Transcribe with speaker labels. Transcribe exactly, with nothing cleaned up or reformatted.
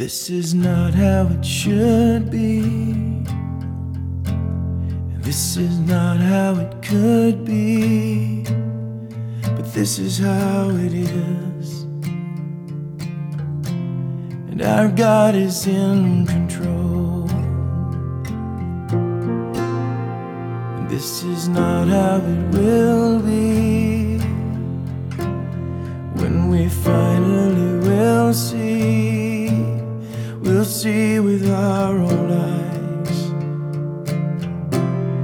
Speaker 1: This is not how it should be, and this is not how it could be, but this is how it is, and our God is in control. And this is not how it will be, when we finally will see. We'll see with our own